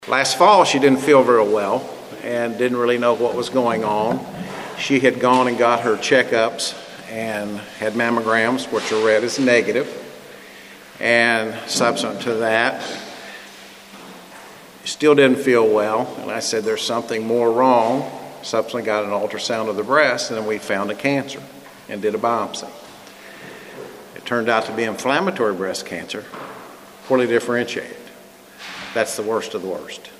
Last fall, she didn't feel very well and didn't really know what was going on. She had gone and got her checkups and had mammograms, which are read as negative. And subsequent to that, still didn't feel well. And I said, there's something more wrong. Subsequently got an ultrasound of the breast, and then we found a cancer and did a biopsy. It turned out to be inflammatory breast cancer, poorly differentiated. That's the worst of the worst.